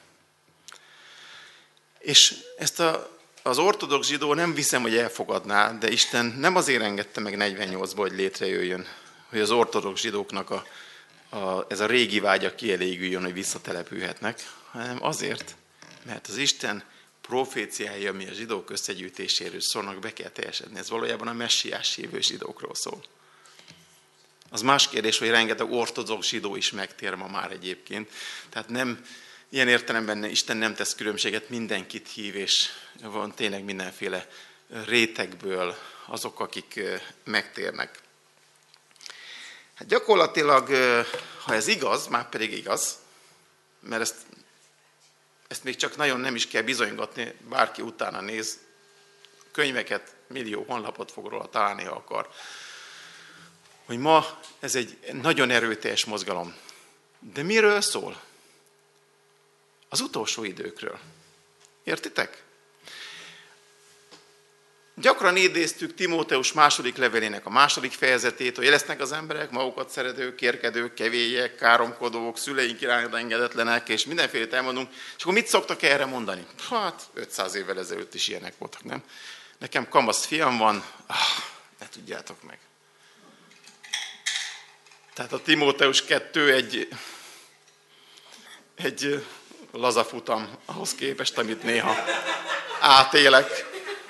És ezt a, az ortodox zsidó nem hiszem, hogy elfogadná, de Isten nem azért engedte meg negyvennyolcban, hogy létrejöjjön, hogy az ortodox zsidóknak a, a, ez a régi vágya kielégüljön, hogy visszatelepülhetnek, hanem azért, mert az Isten proféciái, ami a zsidók összegyűjtéséről szólnak, be kell teljesedni. Ez valójában a messiás hívő zsidókról szól. Az más kérdés, hogy rengeteg ortodox zsidó is megtér ma már egyébként. Tehát nem, ilyen értelemben Isten nem tesz különbséget, mindenkit hív, és van tényleg mindenféle rétegből azok, akik megtérnek. Hát gyakorlatilag, ha ez igaz, már pedig igaz, mert ezt, ezt még csak nagyon nem is kell bizonygatni, bárki utána néz, könyveket, millió honlapot fog róla találni, ha akar, hogy ma ez egy nagyon erőteljes mozgalom. De miről szól? Az utolsó időkről. Értitek? Gyakran idéztük Timóteus második levelének a második fejezetét, hogy lesznek az emberek magukat szeretők, kérkedők, kevélyek, káromkodók, szüleink irányába engedetlenek, és mindenfélét elmondunk. És akkor mit szoktak erre mondani? Hát ötszáz évvel ezelőtt is ilyenek voltak, nem? Nekem kamasz fiam van, ah, ne tudjátok meg. Tehát a Timóteus kettő egy, egy lazafutam ahhoz képest, amit néha átélek.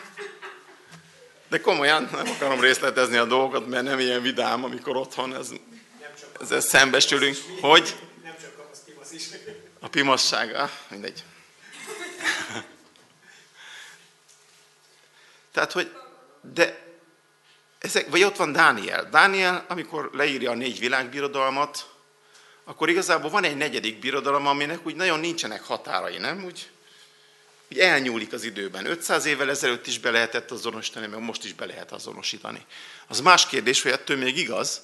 De komolyan nem akarom részletezni a dolgokat, mert nem ilyen vidám, amikor otthon ez, ezzel szembesülünk. Hogy? Nem csak a pimasz is. A pimasság, ah, mindegy. Tehát, hogy, de ezek, vagy ott van Dániel. Dániel, amikor leírja a négy világbirodalmat, akkor igazából van egy negyedik birodalom, aminek úgy nagyon nincsenek határai, nem? Úgy, úgy elnyúlik az időben. ötszáz évvel ezelőtt is be lehetett azonosítani, meg most is be lehet azonosítani. Az más kérdés, hogy ettől még igaz,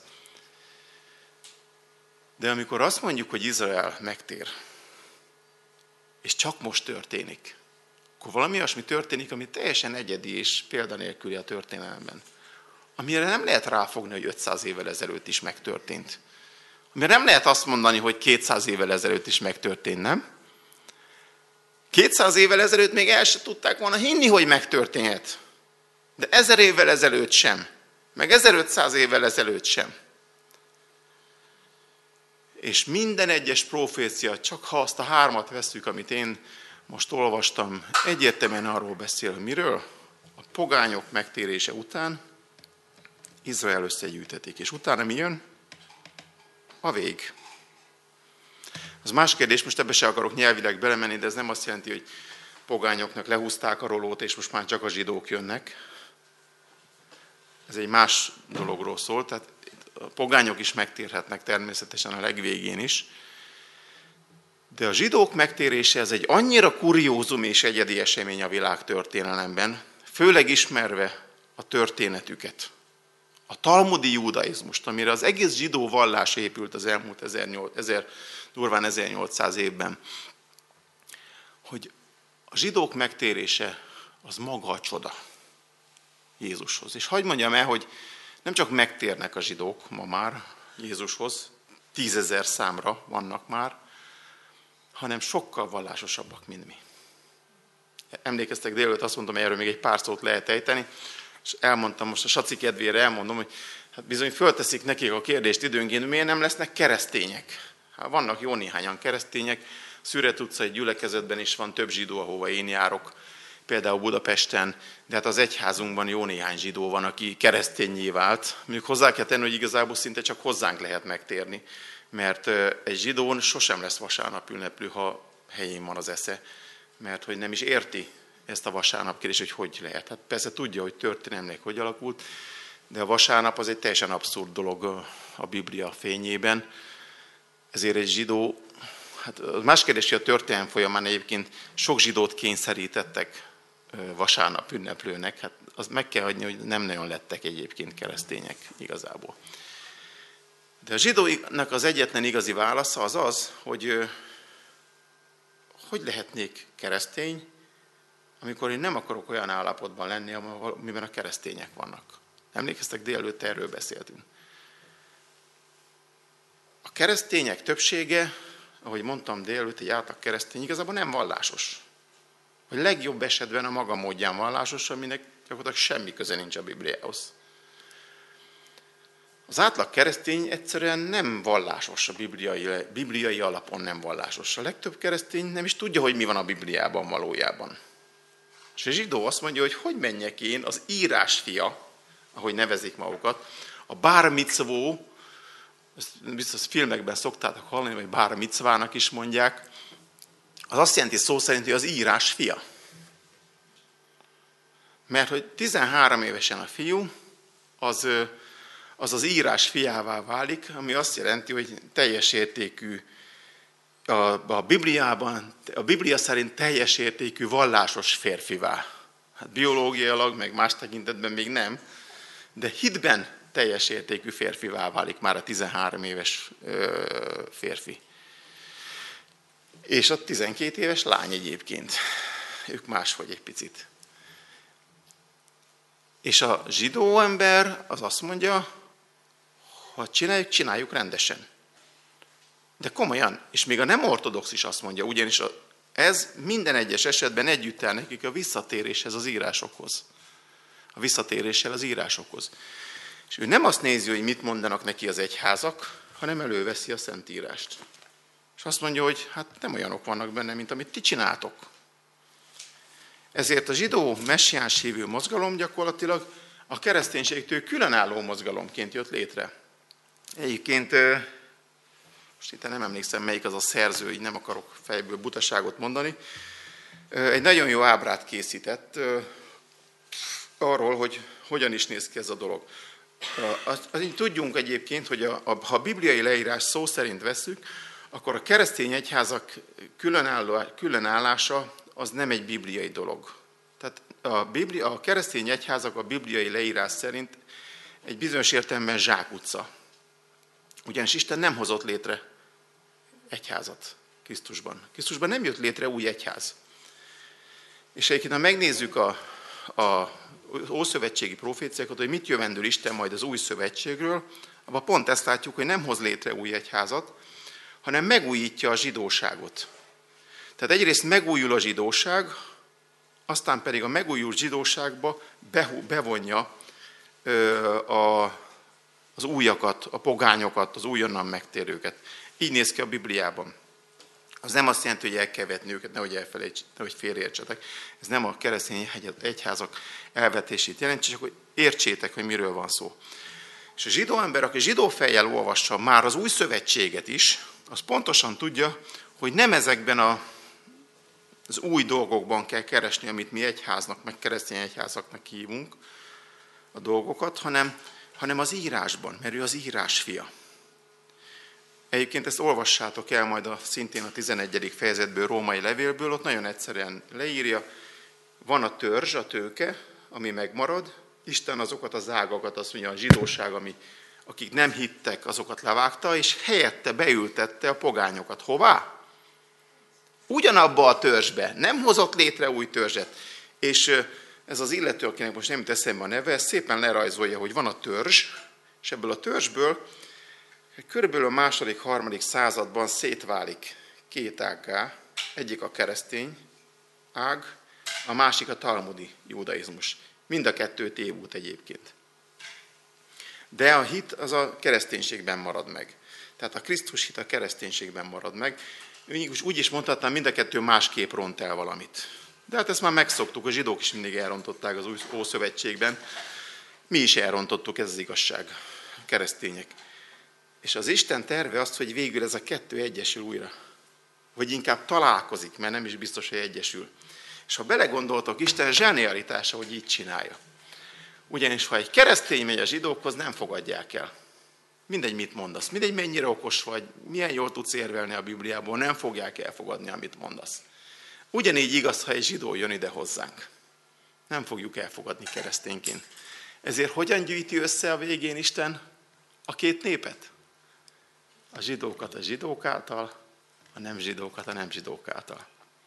de amikor azt mondjuk, hogy Izrael megtér, és csak most történik, akkor valami olyasmi történik, ami teljesen egyedi és példanélküli a történelemben. Amire nem lehet ráfogni, hogy ötszáz évvel ezelőtt is megtörtént. Amire nem lehet azt mondani, hogy kétszáz évvel ezelőtt is megtörtént, nem? kétszáz évvel ezelőtt még el se tudták volna hinni, hogy megtörténhet. De ezer évvel ezelőtt sem. Meg ezerötszáz évvel ezelőtt sem. És minden egyes profécia, csak ha azt a hármat vesszük, amit én most olvastam, egyértelműen arról beszél, miről? A pogányok megtérése után Izrael összegyűjtetik. És utána mi jön? A vég. Az más kérdés, most ebbe se akarok nyelvileg belemenni, de ez nem azt jelenti, hogy pogányoknak lehúzták a rolót, és most már csak a zsidók jönnek. Ez egy más dologról szól, tehát a pogányok is megtérhetnek természetesen a legvégén is. De a zsidók megtérése ez egy annyira kuriózum és egyedi esemény a világ történelemben, főleg ismerve a történetüket. A talmudi judaizmust, amire az egész zsidó vallás épült az elmúlt ezer, durván ezernyolcszáz évben, hogy a zsidók megtérése az maga a csoda Jézushoz. És hadd mondjam el, hogy nem csak megtérnek a zsidók ma már Jézushoz, tízezer számra vannak már, hanem sokkal vallásosabbak, mint mi. Emlékeztek, délelőtt azt mondtam, hogy erről még egy pár szót lehet ejteni, és elmondtam, most a saci kedvére elmondom, hogy hát bizony fölteszik nekik a kérdést időnként, hogy miért nem lesznek keresztények. Hát vannak jó néhányan keresztények, Szüret utcai gyülekezetben is van több zsidó, ahova én járok, például Budapesten, de hát az egyházunkban jó néhány zsidó van, aki keresztényé vált. Mondjuk hozzá kell tenni, hogy igazából szinte csak hozzánk lehet megtérni, mert egy zsidón sosem lesz vasárnap ünneplő, ha helyén van az esze, mert hogy nem is érti ezt a vasárnap kérdés, hogy hogy lehet. Hát persze tudja, hogy történelmileg hogy alakult, de a vasárnap az egy teljesen abszurd dolog a Biblia fényében. Ezért egy zsidó, hát más kérdés, hogy a történelem folyamán egyébként sok zsidót kényszerítettek vasárnap ünneplőnek, hát az meg kell hagyni, hogy nem nagyon lettek egyébként keresztények igazából. De a zsidónak az egyetlen igazi válasza az az, hogy hogy lehetnék keresztény, amikor én nem akarok olyan állapotban lenni, amiben a keresztények vannak. Emlékeztek, délelőtt erről beszéltünk. A keresztények többsége, ahogy mondtam délelőtt, egy átlag keresztény igazából nem vallásos. Vagy legjobb esetben a maga módján vallásos, aminek gyakorlatilag semmi köze nincs a Bibliához. Az átlag keresztény egyszerűen nem vallásos, a bibliai, bibliai alapon nem vallásos. A legtöbb keresztény nem is tudja, hogy mi van a Bibliában valójában. És a zsidó azt mondja, hogy hogy menjek én, az írás fia, ahogy nevezik magukat, a bár micvó, ezt biztos filmekben szoktátok hallani, vagy bár micvának is mondják, az azt jelenti szó szerint, hogy az írás fia. Mert hogy tizenhárom évesen a fiú, az az, az írás fiává válik, ami azt jelenti, hogy teljes értékű, a, a Bibliában, a Biblia szerint teljes értékű vallásos férfivá. Hát biológiailag, meg más tekintetben még nem, de hitben teljes értékű férfivá válik már a tizenhárom éves ö, férfi. És a tizenkét éves lány egyébként. Ők máshogy egy picit. És a zsidó ember az azt mondja, ha csináljuk, csináljuk rendesen. De komolyan, és még a nem ortodox is azt mondja, ugyanis ez minden egyes esetben együtt áll nekik a visszatéréshez az írásokhoz. A visszatéréssel az írásokhoz. És ő nem azt nézi, hogy mit mondanak neki az egyházak, hanem előveszi a Szentírást. És azt mondja, hogy hát nem olyanok vannak benne, mint amit ti csináltok. Ezért a zsidó messiáns hívő mozgalom gyakorlatilag a kereszténységtől különálló mozgalomként jött létre. Egyébként, most itt nem emlékszem, melyik az a szerző, így nem akarok fejből butaságot mondani, egy nagyon jó ábrát készített arról, hogy hogyan is néz ki ez a dolog. Azt tudjunk egyébként, hogy a, a, ha a bibliai leírás szó szerint vesszük, akkor a keresztény egyházak különálló, különállása az nem egy bibliai dolog. Tehát a, biblia, a keresztény egyházak a bibliai leírás szerint egy bizonyos értelemben zsákutca. Ugyanis Isten nem hozott létre egyházat Krisztusban. Krisztusban nem jött létre új egyház. És egyébként, ha megnézzük a, a ószövetségi proféciákat, hogy mit jövendől Isten majd az új szövetségről, abban pont ezt látjuk, hogy nem hoz létre új egyházat, hanem megújítja a zsidóságot. Tehát egyrészt megújul a zsidóság, aztán pedig a megújult zsidóságba bevonja a, az újakat, a pogányokat, az újonnan megtérőket. Így néz ki a Bibliában. Az nem azt jelenti, hogy el kell vetni őket, nehogy elfelejts, nehogy félreértsetek. Ez nem a keresztény egyházak elvetését jelenti, csak hogy értsétek, hogy miről van szó. És a zsidó ember, aki zsidó fejjel olvassa már az új szövetséget is, az pontosan tudja, hogy nem ezekben a, az új dolgokban kell keresni, amit mi egyháznak, meg keresztény egyházaknak hívunk a dolgokat, hanem, hanem az írásban, mert ő az írás fia. Egyébként ezt olvassátok el majd a, szintén a tizenegyedik fejezetből, római levélből, ott nagyon egyszerűen leírja, van a törzs, a tőke, ami megmarad, Isten azokat az ágakat, azt mondja a zsidóság, ami, akik nem hittek, azokat levágta, és helyette beültette a pogányokat. Hová? Ugyanabba a törzsbe. Nem hozott létre új törzset. És ez az illető, akinek most nem jut eszembe a neve, szépen lerajzolja, hogy van a törzs, és ebből a törzsből körülbelül a második, harmadik században szétválik két ággá. Egyik a keresztény ág, a másik a talmudi judaizmus. Mind a kettő tévút egyébként. De a hit az a kereszténységben marad meg. Tehát a Krisztus hit a kereszténységben marad meg. Úgy is mondhatnám, mind a kettő másképp ront el valamit. De hát ezt már megszoktuk, a zsidók is mindig elrontották az új Ószövetségben. Mi is elrontottuk, ez az igazság, a keresztények. És az Isten terve azt, hogy végül ez a kettő egyesül újra. Vagy inkább találkozik, mert nem is biztos, hogy egyesül. És ha belegondoltok, Isten zsenialitása, hogy így csinálja. Ugyanis, ha egy keresztény megy a zsidókhoz, nem fogadják el. Mindegy, mit mondasz. Mindegy, mennyire okos vagy, milyen jól tudsz érvelni a Bibliából, nem fogják elfogadni, amit mondasz. Ugyanígy igaz, ha egy zsidó jön ide hozzánk. Nem fogjuk elfogadni keresztényként. Ezért hogyan gyűjti össze a végén Isten a két népet? a zsidókat a zsidók által, a nem zsidókat a nem zsidók által.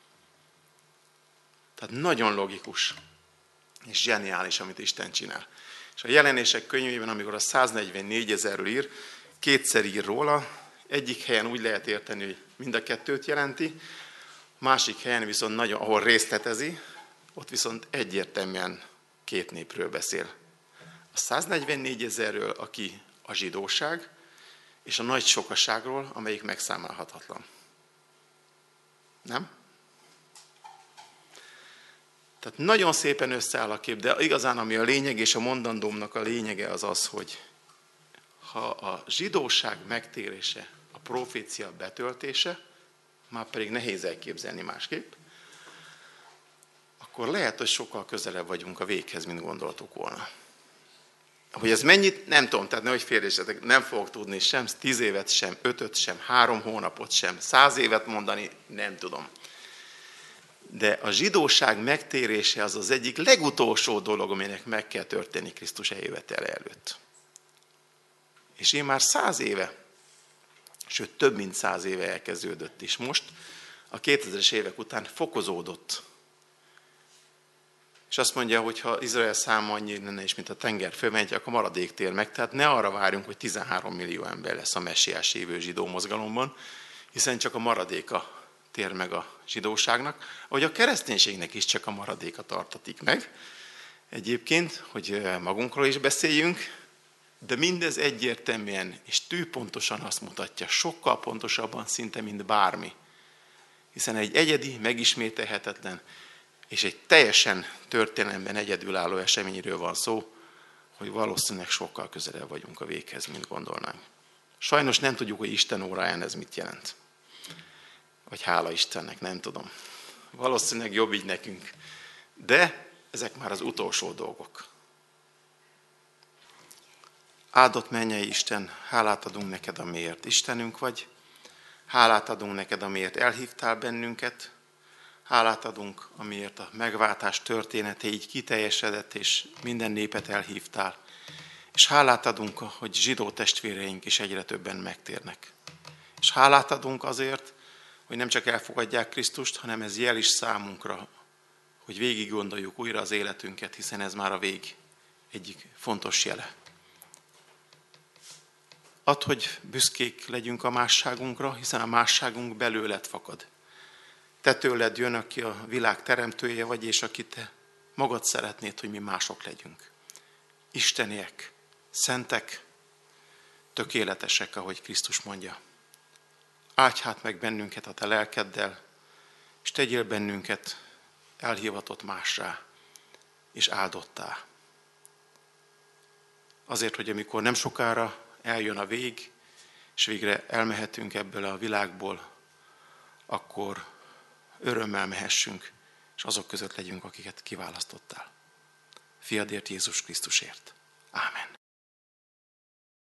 Tehát nagyon logikus és zseniális, amit Isten csinál. És a Jelenések könyvében, amikor a száznegyvennégyezer ír, kétszer ír róla, egyik helyen úgy lehet érteni, hogy mind a kettőt jelenti, másik helyen viszont nagyon, ahol részletezi, ott viszont egyértelműen két népről beszél. A száznegyvennégyezerről, aki a zsidóság, és a nagy sokaságról, amelyik megszámolhatatlan. Nem? Tehát nagyon szépen összeáll a kép, de igazán ami a lényeg, és a mondandómnak a lényege az az, hogy ha a zsidóság megtérése, a profécia betöltése, már pedig nehéz elképzelni másképp, akkor lehet, hogy sokkal közelebb vagyunk a véghez, mint gondoltuk volna. Hogy ez mennyit, nem tudom, tehát nehogy félreértsetek, nem fogok tudni sem tíz évet, sem ötöt, sem három hónapot, sem száz évet mondani, nem tudom. De a zsidóság megtérése az az egyik legutolsó dolog, aminek meg kell történni Krisztus eljövetele előtt. És én már száz éve, sőt több mint száz éve elkezdődött is most, a kétezres évek után fokozódott. És azt mondja, hogy ha Izrael száma annyi lenne is, mint a tenger fölmegy, akkor maradék tér meg. Tehát ne arra várjunk, hogy tizenhárom millió ember lesz a messiás évő zsidó mozgalomban, hiszen csak a maradéka tér meg a zsidóságnak, ahogy a kereszténységnek is csak a maradéka tartatik meg. Egyébként, hogy magunkról is beszéljünk, de mindez egyértelműen és tűpontosan azt mutatja, sokkal pontosabban szinte, mint bármi. Hiszen egy egyedi, megismételhetetlen és egy teljesen történelemben egyedülálló eseményről van szó, hogy valószínűleg sokkal közelebb vagyunk a véghez, mint gondolnánk. Sajnos nem tudjuk, hogy Isten óráján ez mit jelent. Vagy hála Istennek, nem tudom. Valószínűleg jobb így nekünk. De ezek már az utolsó dolgok. Áldott mennyei Isten, hálát adunk neked, amiért Istenünk vagy. Hálát adunk neked, amiért elhívtál bennünket. Hálát adunk, amiért a megváltás története így kiteljesedett, és minden népet elhívtál. És hálát adunk, hogy zsidó testvéreink is egyre többen megtérnek. És hálát adunk azért, hogy nem csak elfogadják Krisztust, hanem ez jel is számunkra, hogy végig gondoljuk újra az életünket, hiszen ez már a vég egyik fontos jele. Add, hogy büszkék legyünk a másságunkra, hiszen a másságunk belőled fakad. Te tőled jön, aki a világ teremtője vagy, és aki te magad szeretnéd, hogy mi mások legyünk. Isteniek, szentek, tökéletesek, ahogy Krisztus mondja. Áldj hát meg bennünket a te lelkeddel, és tegyél bennünket elhivatott mássá, és áldottá. Azért, hogy amikor nem sokára eljön a vég, és végre elmehetünk ebből a világból, akkor örömmel mehessünk, és azok között legyünk, akiket kiválasztottál. Fiadért, Jézus Krisztusért. Ámen.